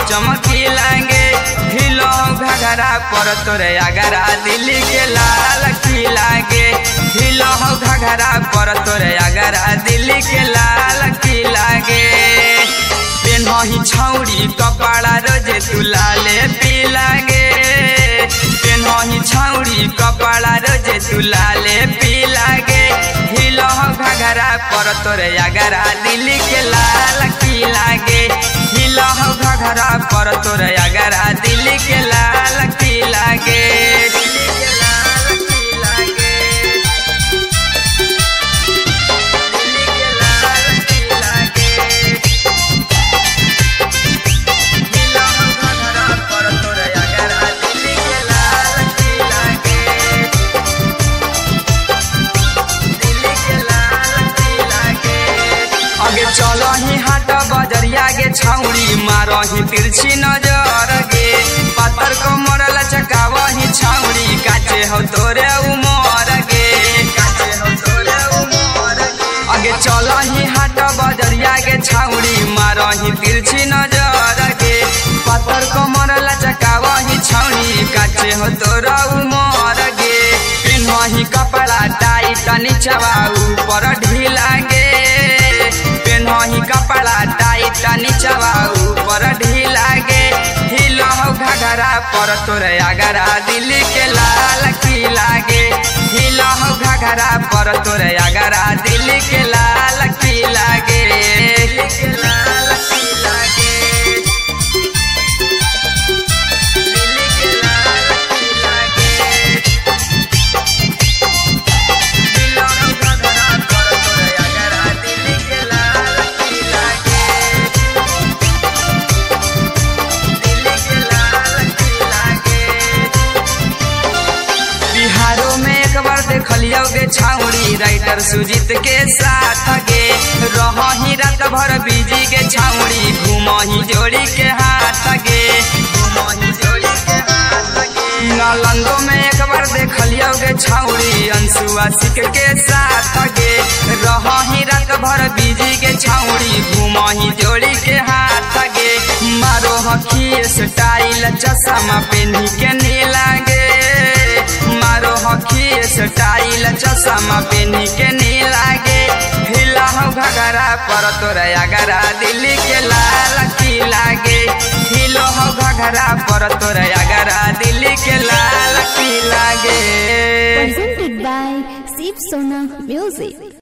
चमकी लागे। हिलो घघरा पर तोरे अगरा दिल्ली के लाल की लागे। हिलो घघरा पर तोरे अगरा दिल्ली के लाल की लागे। पेन्ही छौड़ी कपड़ा रोजे तू लाले पी लागे। पेन्ही छौड़ी कपड़ा रोजे तू लाले पी लागे। हिलो घघरा पर तोरे अगरा दिल्ली के लाल की लागे। हिलो घघरा पर तोरे अगरा दिल्ली के लाल की लागे। आगे चलो ही हाट बजरिया गे छौड़ी मारही तिरछी नजर गे। पातर कमर लचकावही छौड़ी काचे हो तोरे उमर गे। आगे चलो ही हाट बजरिया गे छौड़ी मारही तिरछी नजर गे। पातर कमर लचकावही छौड़ी काचे हो तोरे उमर गे। पिन्हही कपड़ा टाइट नीचवा ऊपर ढीला गे। पेन्ही कपड़ा टाइट नीचवा ऊपर ढीला गे। हिलो घघरा पर तोरे अगरा दिल्ली के लाल की लागे। हिलो घघरा पर तोरे अगरा दिल्ली के लाल की लागे। बिहारों में एक बार देखलियो गे छौड़ी राइटर सुजीत के साथ गे। रही रात भर बिजी गे छौड़ी घूमही जोड़ी के हाथ गे। नालंदो में एक बार देखलियो गे छौड़ी अंशु आशिक के साथ गे। रही रात भर बिजी गे छौड़ी घूमही जोड़ी के हाथ गे। मारो हकी स्टाइल चश्मा पेन्ही के नीला गे। मारो हकी स्टाइल चश्मा पेन्ही के नीला गे। हिला घघरा पर तोरे अगरा दिल्ली के लाल की लागे। हिलो घघरा पर तोरे अगरा दिल्ली के लाल की लागे। Presented by Shiv Sona Music.